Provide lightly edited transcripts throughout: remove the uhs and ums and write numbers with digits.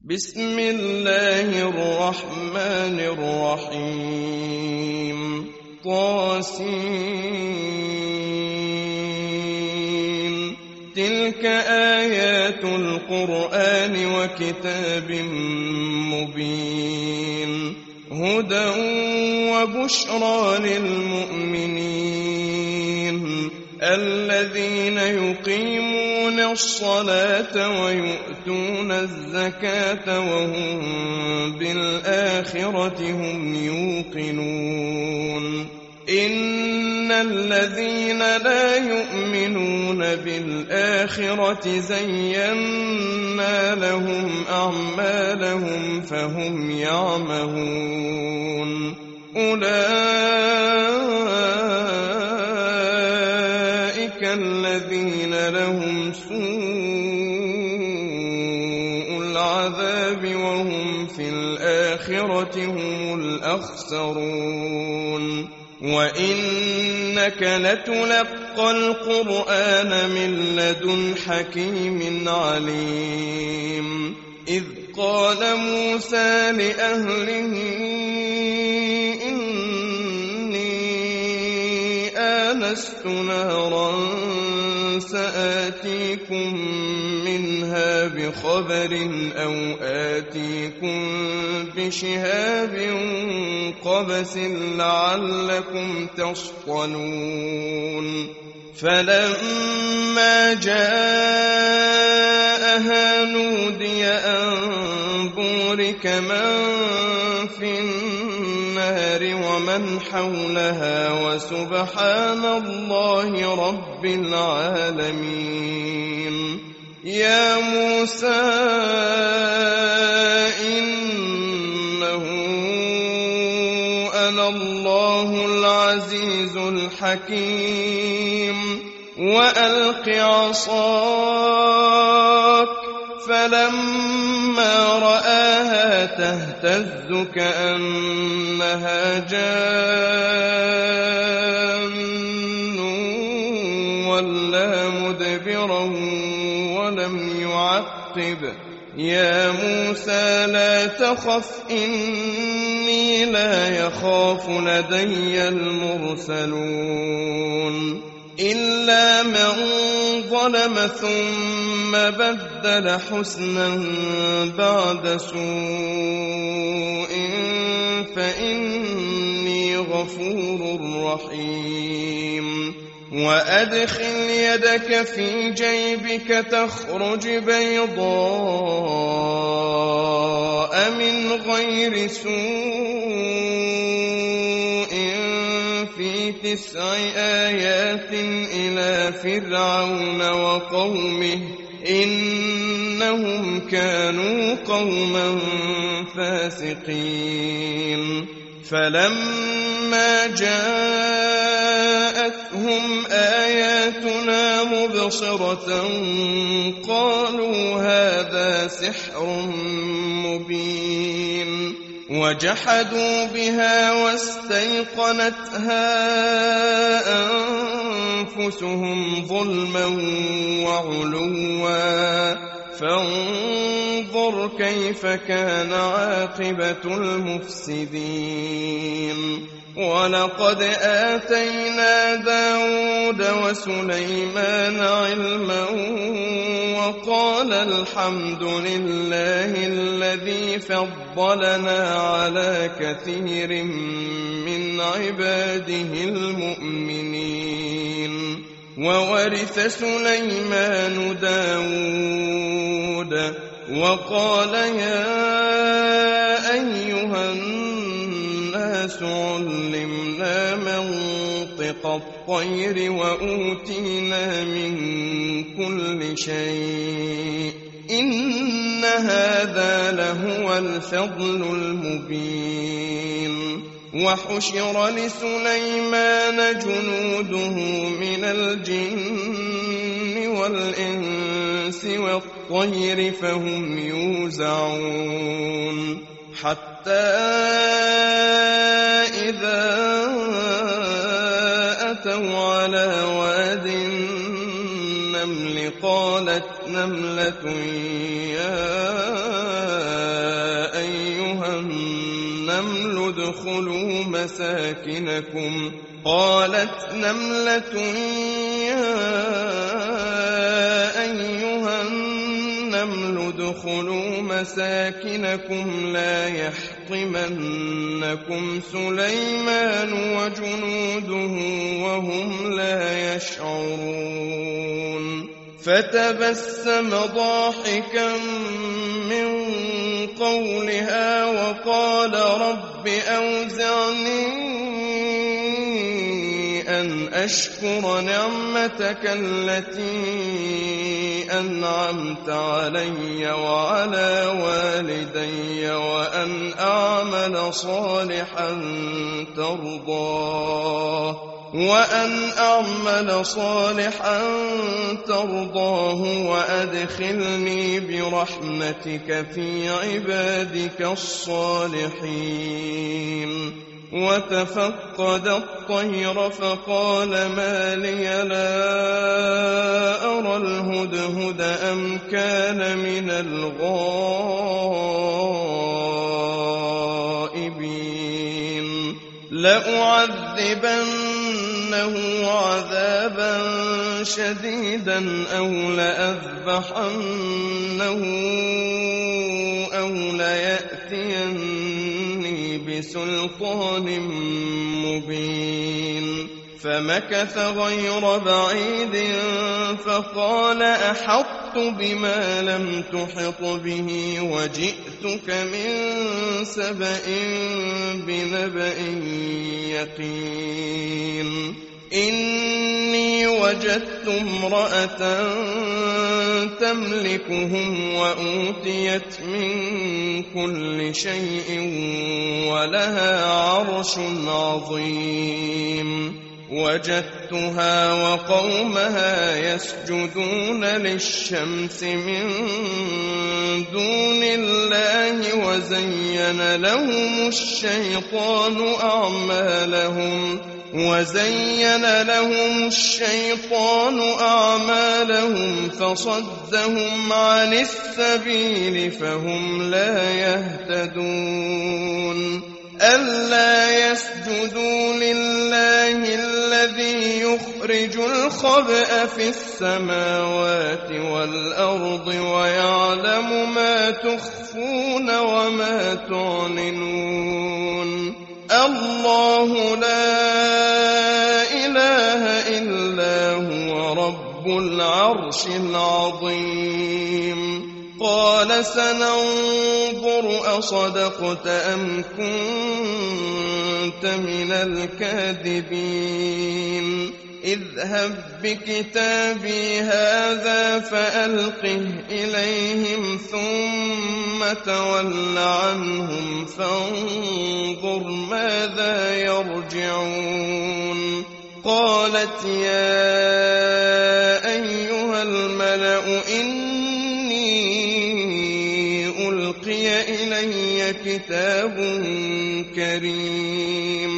بسم الله الرحمن الرحيم طاسين تلك آيات القرآن وكتاب مبين هدى وبشرى للمؤمنين الذين يقيمون الصلاة ويؤتون الزكاة وهم بالآخرة هم يوقنون إن الذين لا يؤمنون بالآخرة زينا لهم أعمالهم فهم يعمهون أولئك الذين لهم سوء العذاب وهم في الآخرة هم الأخسرون وإنك لتلقى القرآن من لدن حكيم عليم إذ قال موسى لأهله آنست نارا سآتيكم منها بخبر أو آتيكم بشهاب قبس لعلكم تصطلون فلما جاءها نودي أن بورك من في النار ومن حولها وسبحان الله رب العالمين يا موسى إنه أنا الله العزيز الحكيم وألق عصاك فلما رآها تهتز كأنها جان ولا مدبرا ولم يعقب يا موسى لا تخف إني لا يخاف لدي المرسلون إلا من ظلم ثم بدل حسنا بعد سوء فإني غفور رحيم وأدخل يدك في جيبك تخرج بيضاء من غير سوء في 9 آيات إلى فرعون وقومه إنهم كانوا قوما فاسقين فلما جاءتهم آياتنا مبصرة قالوا هذا سحر مبين وجحدوا بها واستيقنتها أنفسهم ظلما وعلوا فانظر كيف كان عاقبة المفسدين ولقد آتينا داود وسليمان علما وقال الحمد لله الذي فضلنا على كثير من عباده المؤمنين وورث سليمان داود وقال يا أيها الناس علمنا منطق الطير وأوتينا من كل شيء إن هذا لهو الفضل المبين وحشر لسليمان جنوده من الجن والإنس والطير فهم يوزعون حتى إذا أتوا على واد النمل قالت نملة يا مساكنكم. قالت نملة يا أيها النمل ادخلوا مساكنكم لا يحطمنكم سليمان وجنوده وهم لا يشعرون. فتبسم ضاحكا من قولها وقال رب أوزعني أن أشكر نعمتك التي أنعمت علي وعلى والدي وأن أعمل صالحا ترضاه وأدخلني برحمتك في عبادك الصالحين. وتفقد الطير فقال ما لي لا أرى الهدهد أم كان من الغائبين. لأعذبنه عذابا شديدا أو لأذبحنه أو ليأتيني بسلطان مبين. فمكث غير بعيد فقال أحطت بما لم تحط به وجئتك من سبأ بنبأ يقين. إني وجدت امرأة تملكهم وأوتيت من كل شيء ولها عرش عظيم. وجدتها وقومها يسجدون للشمس من دون الله وزين لهم الشيطان أعمالهم فصدهم عن السبيل فهم لا يهتدون. ألا يسجدوا لله الذي يخرج الخبأ في السماوات والأرض ويعلم ما تخفون وما تعلنون. الله لا إله إلا هو رب العرش العظيم. قال سننظر أصدقت أم كنت من الكاذبين. اذهب بكتابي هذا فألقه إليهم ثم تول عنهم فانظر ماذا يرجعون. قالت يا أيها الملأ إني ألقي إلي كتاب كريم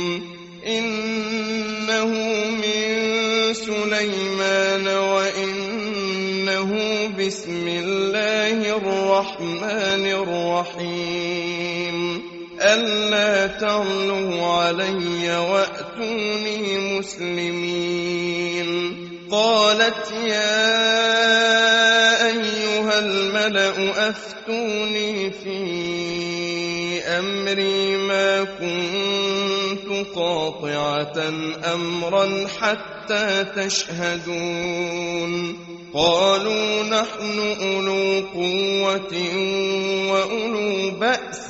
إنه من سليمان وإنه بسم الله الرحمن الرحيم. ألا تعلوا علي وأتوني مسلمين. قالت يا أيها الملأ أفتوني في أمري ما كنت قاطعة أمرا حتى تشهدون. قالوا نحن أولو قوة وأولو بأس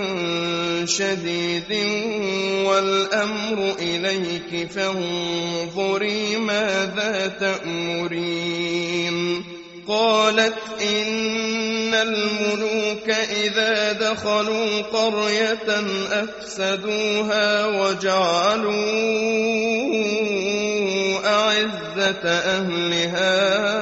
شديد والأمر إليك فانظري ماذا تأمرين. قالت إن الملوك إذا دخلوا قرية أفسدوها وجعلوا أعزة أهلها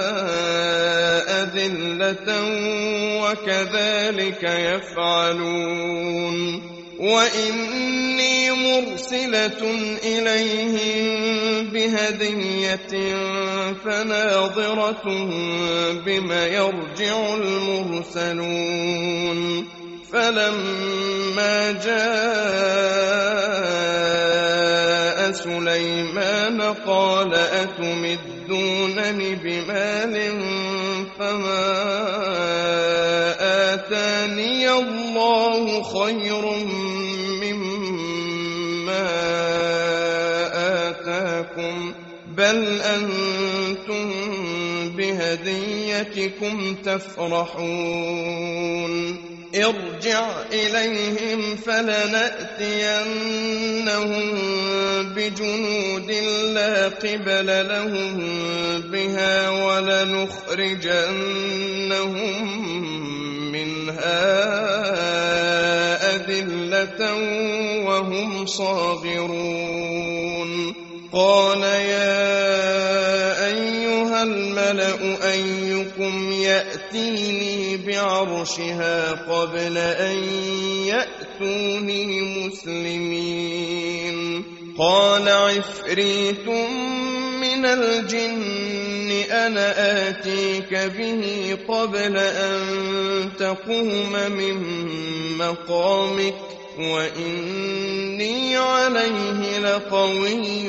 أذلة وكذلك يفعلون. وإني مرسلة إليهم بهدية فناظرة بما يرجع المرسلون. فلما جاء سليمان قال أتمدونني بمال فما آتاني الله خير مما آتاكم بل أنتم بهديتكم تفرحون ارجع إليهم فلنأتينهم بجنود لا قبل لهم بها ولنخرجنهم منها أذلة وهم صاغرون قال يا أيها الملأ أيكم يأتيني بعرشها قبل أن يأتوني مسلمين قال عفريت من الجن أنا آتيك به قبل أن تقوم من مقامك وإني عليه لقوي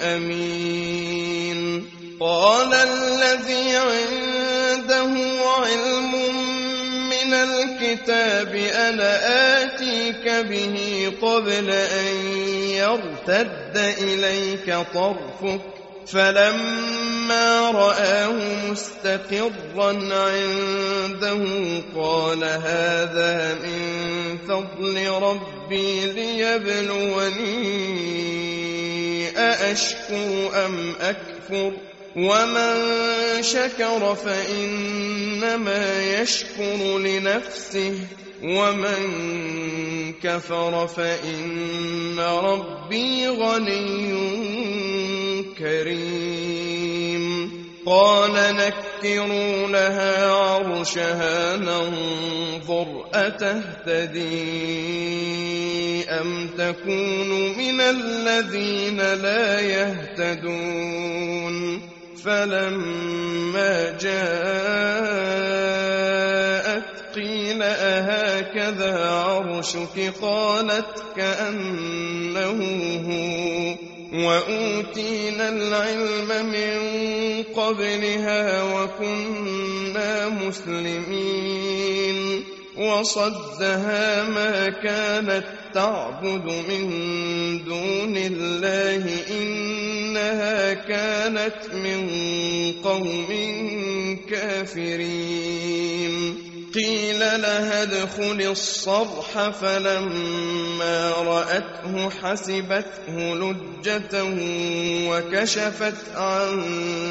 أمين قال الذي عنده علم من الكتاب أنا آتيك به قبل أن يرتد إليك طرفك فلما رآه مستقرا عنده قال هذا من فضل ربي ليبلوني أأشكر أم أكفر ومن شكر فإنما يشكر لنفسه ومن كفر فإن ربي غني كريم قال نكروا لها عرشها ننظر أتهتدي أم تكون من الذين لا يهتدون فلما جاءت قيل أهكذا عرشك قالت كأنه هو وأوتينا العلم من قبلها وكنا مسلمين وصدها ما كانت تعبد من دون الله إنها كانت من قوم كافرين قيل لها ادخل الصرح فلما رأته حسبته لجة وكشفت عن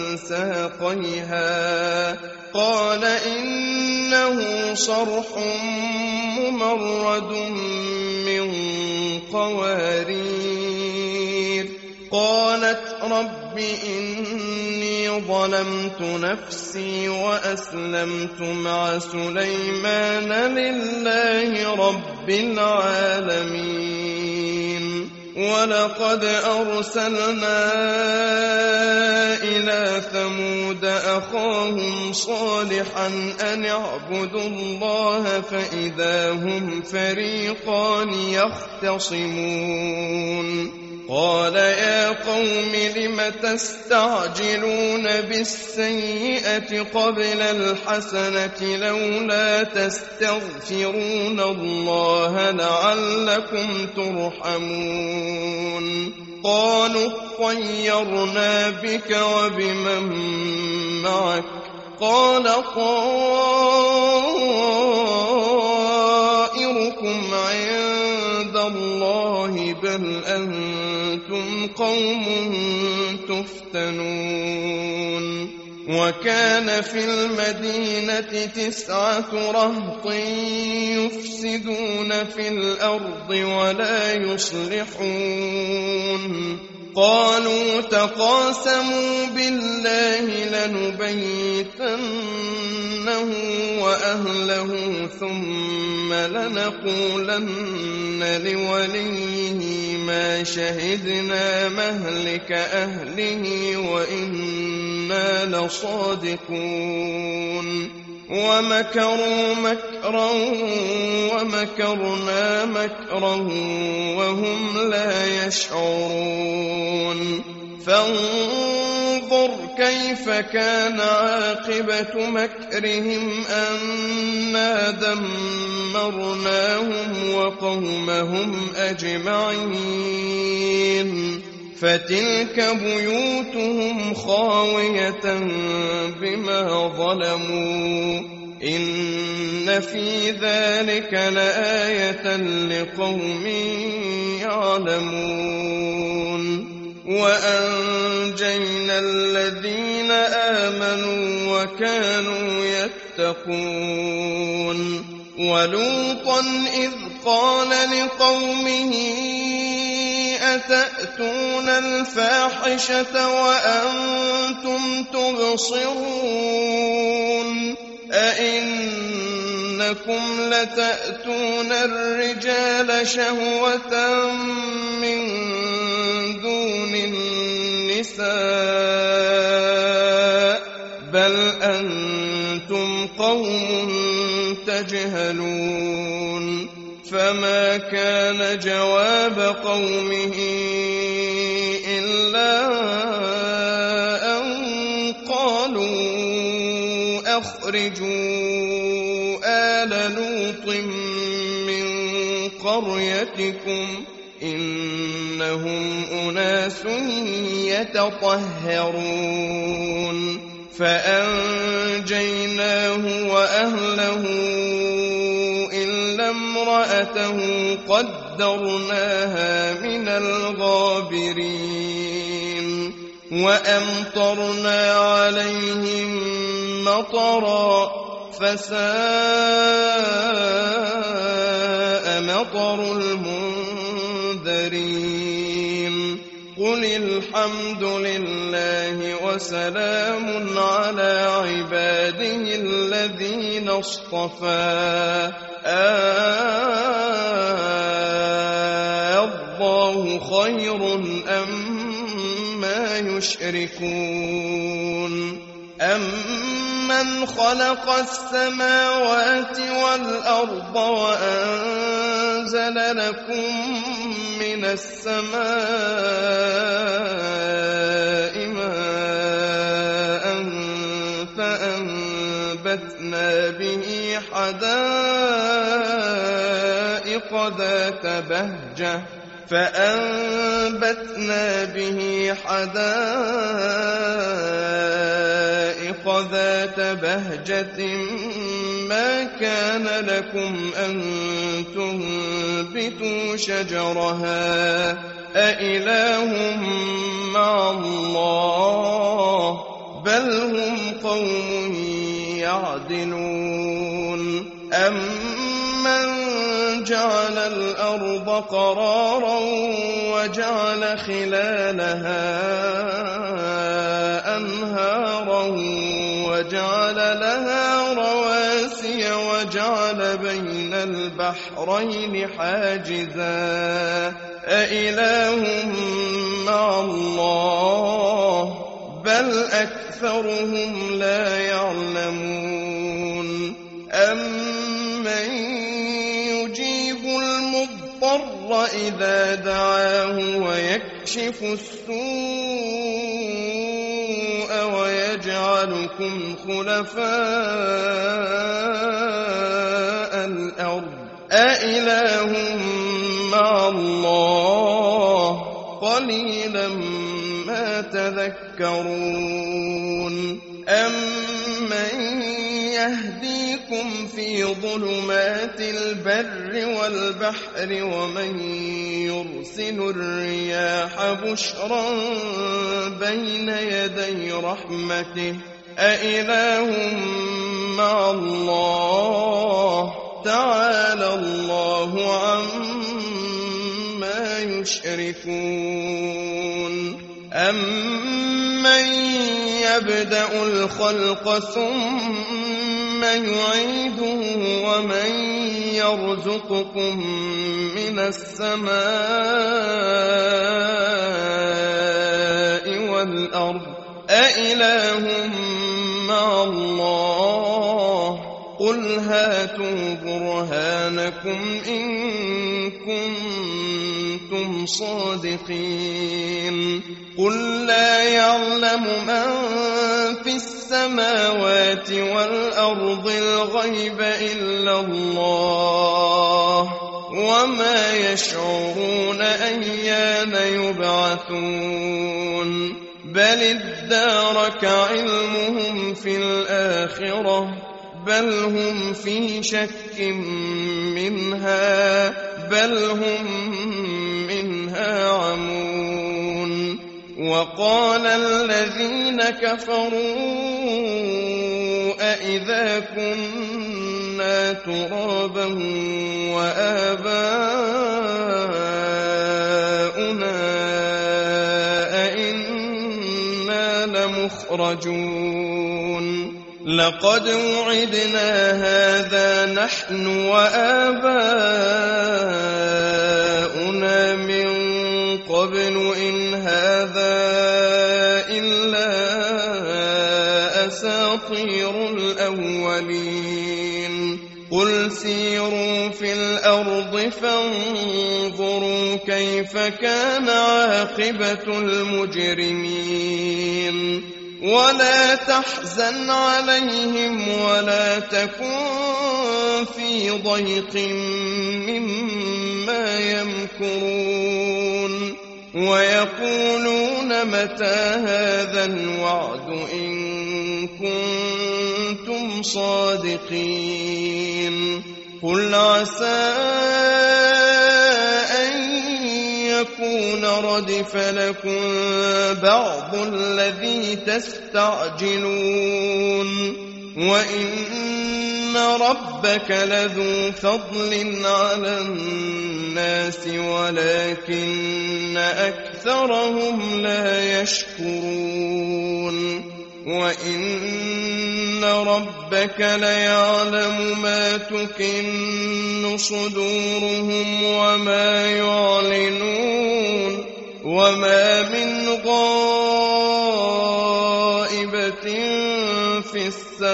ساقيها قال إنه صرح ممرد من قوارير قالت رب إني ظلمت نفسي وأسلمت مع سليمان لله رب العالمين ولقد أرسلنا إلى ثمود أخاهم صالحا أن اعبدوا الله فإذا هم فريقان يختصمون قال يا قوم لم تستعجلون بالسيئة قبل الحسنة لولا تستغفرون الله لعلكم ترحمون قالوا اطيرنا بك وبمن معك قال طائركم عند الله بل أنتم قوم تفتنون وكان في المدينة 9 رهط يفسدون في الأرض ولا يصلحون قالوا تقاسموا بالله لنبيتنه وأهله ثم لنقولن لوليه ما شهدنا مهلك أهله وإنا لصادقون ومكروا مكرا ومكرنا مكرا وهم لا يشعرون فانظر كيف كان عاقبة مكرهم أنا دمرناهم وقومهم أجمعين فتلك بيوتهم خاوية بما ظلموا إن في ذلك لآية لقوم يعلمون وأنجينا الذين آمنوا وكانوا يتقون ولوطا إذ قال لقومه أتأتون الفاحشة وأنتم تبصرون أئنكم لتأتون الرجال شهوة من دون النساء بل أنتم قوم تجهلون فما كان جواب قومه إلا أن قالوا أخرجوا آل لوط من قريتكم إنهم أناس يتطهرون فأنجيناه وأهله إلا امرأته قدرناها من الغابرين وأمطرنا عليهم مطرا فساء مطر المنذرين قل الحمد لله وسلام على عباده الذين اصطفى الله خير أمّا يشركون أَمَّنْ خَلَقَ السَّمَاوَاتِ وَالْأَرْضَ وَأَنزَلَ لَكُم مِّنَ السَّمَاءِ مَاءً فَأَنبَتْنَا به حدائق ذات بهجة ما كان لكم أن تنبتوا شجرها أإله مع الله بل هم قوم يعدلون أمن جعل الأرض قرارا وجعل خلالها أنهارا وجعل لها رواسي وجعل بين البحرين حاجزا أإله مع الله بل أكثرهم لا يعلمون أمن يجيب المضطر إذا دعاه ويكشف السوء ويجعلكم خلفاء الأرض أإله مع الله قليلا ما تذكرون أمن يهديكم في ظلمات البر والبحر ومن يرسل الرياح بشرا بين يدي رحمته أإله مع الله تعالى الله عما يشركون أمن يبدأ الخلق ثم يعيده ومن يرزقكم من السماء والأرض أإله مع الله قل هاتوا برهانكم إن كنتم صادقين قل لا يعلم من في السماوات والأرض الغيب إلا الله وما يشعرون أيان يبعثون بل ادارك علمهم في الآخرة بل هم في شك منها بل هم منها عمون وقال الذين كفروا أإذا كنا ترابا وآباؤنا أئنا لمخرجون لقد وعدنا هذا نحن وآباؤنا من قبل إن هذا إلا أساطير الأولين قل سيروا في الأرض فانظروا كيف كان عاقبة المجرمين ولا تحزن عليهم ولا تكن في ضيق مما يمكرون ويقولون متى هذا الوعد إن كنتم صادقين قل عسى أن يكون ردف لكم بعض الذي تستعجلون وإن ربك لذو فضل على الناس ولكن أكثرهم لا يشكرون وإن ربك ليعلم ما تكن صدورهم وما يعلنون وما من غائبة في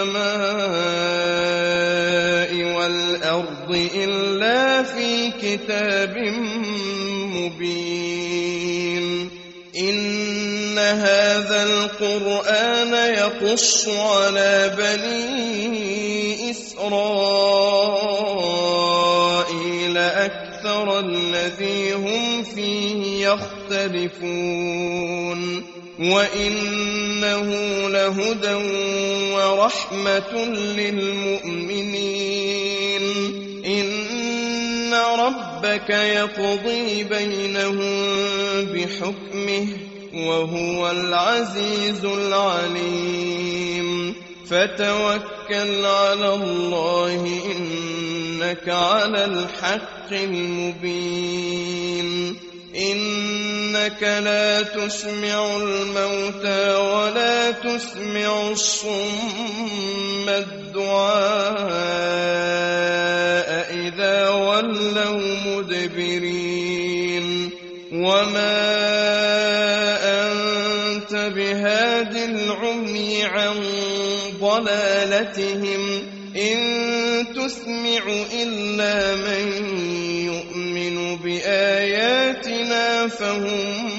السماء والأرض إلا في كتاب مبين إن هذا القرآن يقص على بني إسرائيل أكثر الذي هم فيه يختلفون وإنه لهدى ورحمة للمؤمنين إن ربك يقضي بينهم بحكمه وهو العزيز العليم فتوكل على الله إنك على الحق المبين إنك لا تسمع الموتى ولا تسمع الصم الدعاء إذا ولوا مدبرين وما أنت بهاد العمي عن ضلالتهم إن تسمع إلا من يؤمن بآياتنا فهم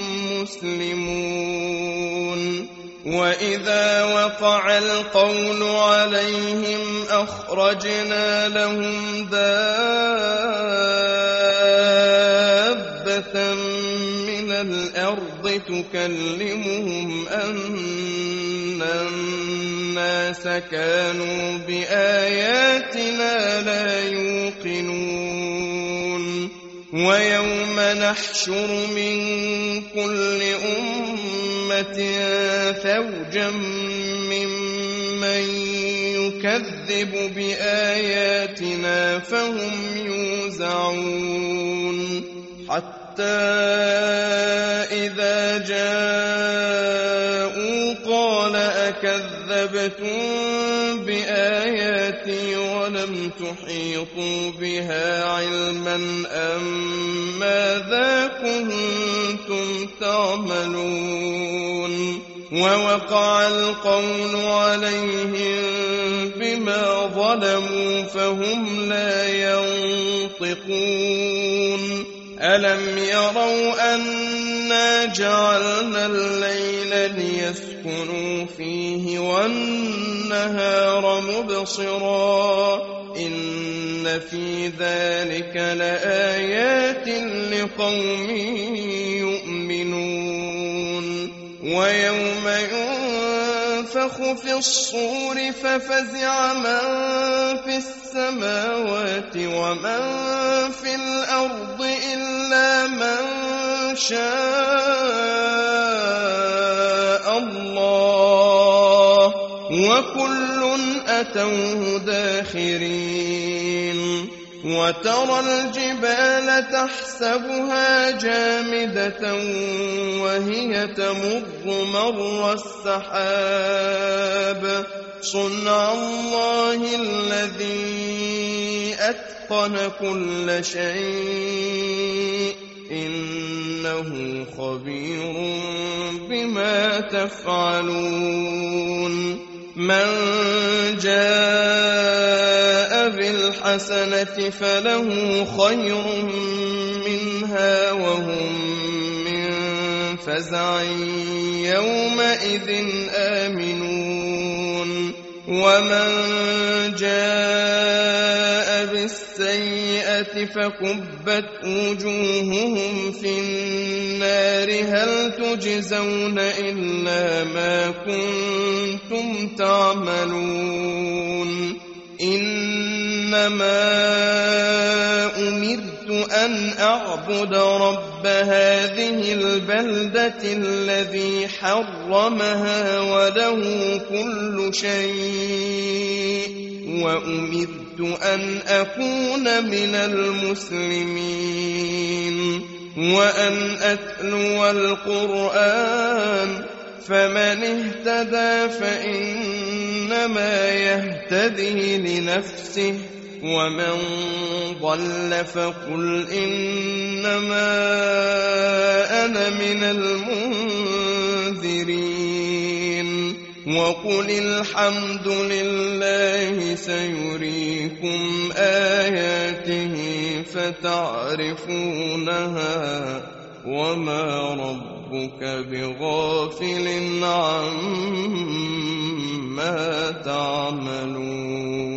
مسلمون وإذا وقع القول عليهم أخرجنا لهم دابة من الأرض تكلمهم أن الناس كانوا بآياتنا لا يوقنون ويوم نحشر من كل أمة فوجا ممن يكذب بآياتنا فهم يوزعون حتى إذا جاءوا قال أكذبتم بآياتي ولم تحيطوا بها علما أم ماذا كنتم تعملون ووقع القول عليهم بما ظلموا فهم لا ينطقون ألم يروا أنا جعلنا الليل ليسكنوا فيه والنهار مبصرا إن في ذلك لآيات لقوم يؤمنون ويوم ينفخ في الصور ففزع من في السماوات ومن في الأرض إلا من شاء الله وكل أتوه داخرين وترى الجبال تحسبها جامدة وهي تمر مر السحاب صنع الله الذي أتقن كل شيء إنه خبير بما تفعلون من جاء بالحسنة فله خير منها وهم من فزع يومئذ آمنون ومن جاء بالسيئة فكبت وجوههم في النار هل تجزون إلا ما كنتم تعملون إنما أمرت أن أعبد رب هذه البلدة الذي حرمها وله كل شيء وأمرت أن أكون من المسلمين وأن أتلو القرآن فمن اهتدى فإنما يهتدي لنفسه ومن ضل فقل إنما أنا من المنذرين وقل الحمد لله سيريكم آياته فتعرفونها وما ربك بغافل عما تعملون